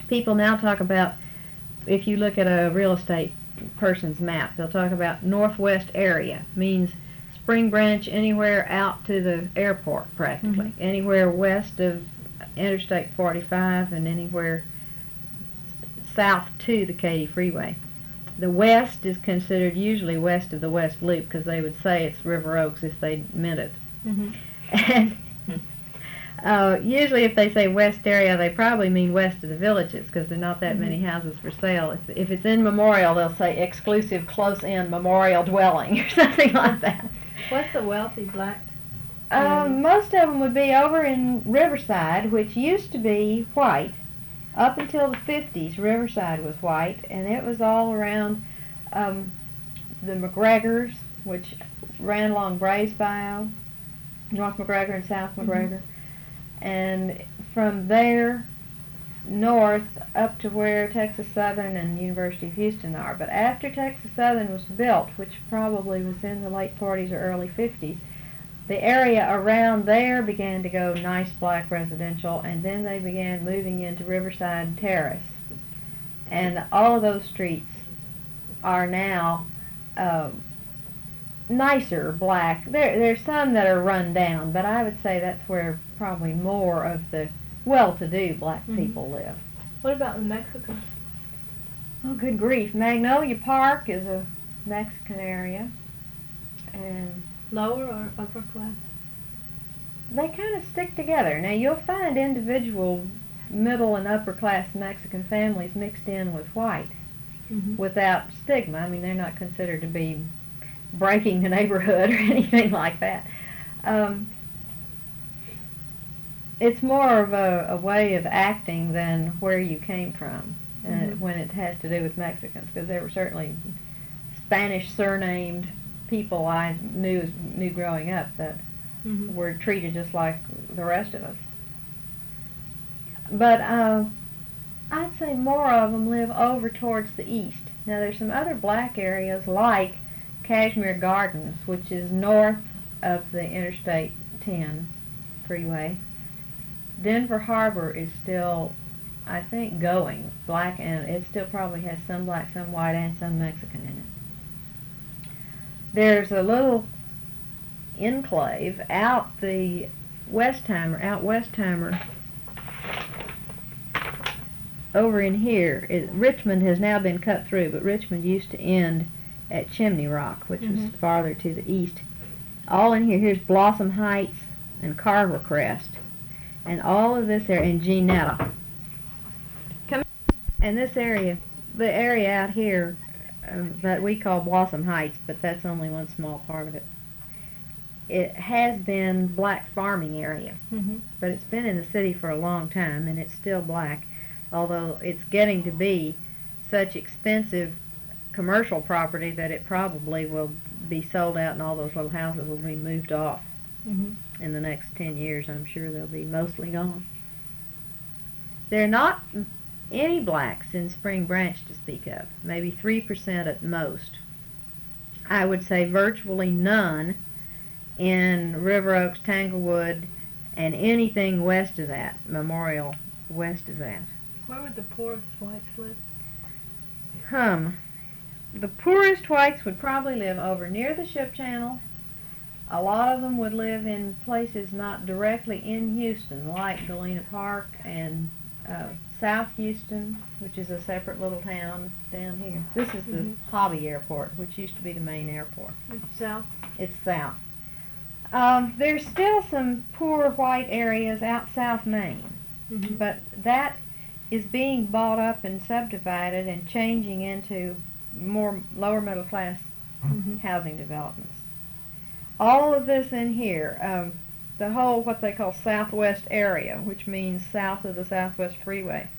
People now talk about, if you look at a real estate person's map, they'll talk about northwest area, means Spring Branch anywhere out to the airport practically, anywhere west of Interstate 45 and anywhere south to the Katy Freeway. The west is considered usually west of the West Loop because they would say it's River Oaks if they meant it. And usually if they say west area, they probably mean west of the villages because there are not that many houses for sale. If it's in Memorial, they'll say exclusive close-in Memorial dwelling or something like that. What's the wealthy black? Most of them would be over in Riverside, which used to be white. Up until the 50s, Riverside was white, and it was all around the McGregors, which ran along Brays Bayou, North McGregor and South McGregor. And from there north up to where Texas Southern and University of Houston are. But after Texas Southern was built, which probably was in the late 40s or early 50s, the area around there began to go nice black residential, and then they began moving into Riverside Terrace. And all of those streets are now nicer black. There's some that are run down, but I would say that's where probably more of the well-to-do black people live. What about the Mexicans? Oh, good grief. Magnolia Park is a Mexican area, and Lower or upper class? they kind of stick together. Now, you'll find individual middle and upper class Mexican families mixed in with white without stigma. I mean, they're not considered to be breaking the neighborhood or anything like that. It's more of a way of acting than where you came from when it has to do with Mexicans, because there were certainly Spanish surnamed people I knew growing up that were treated just like the rest of us. But I'd say more of them live over towards the east. Now there's some other black areas like Cashmere Gardens, which is north of the Interstate 10 freeway. Denver Harbor is still, I think, going black, and it still probably has some black, some white, and some Mexican in it. There's a little enclave out Westheimer, over in here. Richmond has now been cut through, but Richmond used to end at Chimney Rock, which was farther to the east. All in here, here's Blossom Heights and Carver Crest, and all of this area, and Jeanetta. And this area, the area out here that we call Blossom Heights, but that's only one small part of it. It has been black farming area, but it's been in the city for a long time, and it's still black, although it's getting to be such expensive commercial property that it probably will be sold out and all those little houses will be moved off. In the next 10 years, I'm sure they'll be mostly gone. There are not any blacks in Spring Branch to speak of, maybe 3% at most. I would say virtually none in River Oaks, Tanglewood, and anything west of that, Memorial west of that. Where would the poorest whites live? The poorest whites would probably live over near the ship channel. A lot of them would live in places not directly in Houston, like Galena Park and South Houston, which is a separate little town down here. This is the Hobby Airport, which used to be the main airport. It's south? It's south. There's still some poor white areas out South Main, but that is being bought up and subdivided and changing into more lower middle class housing developments. All of this in here, the whole what they call southwest area, which means south of the Southwest Freeway,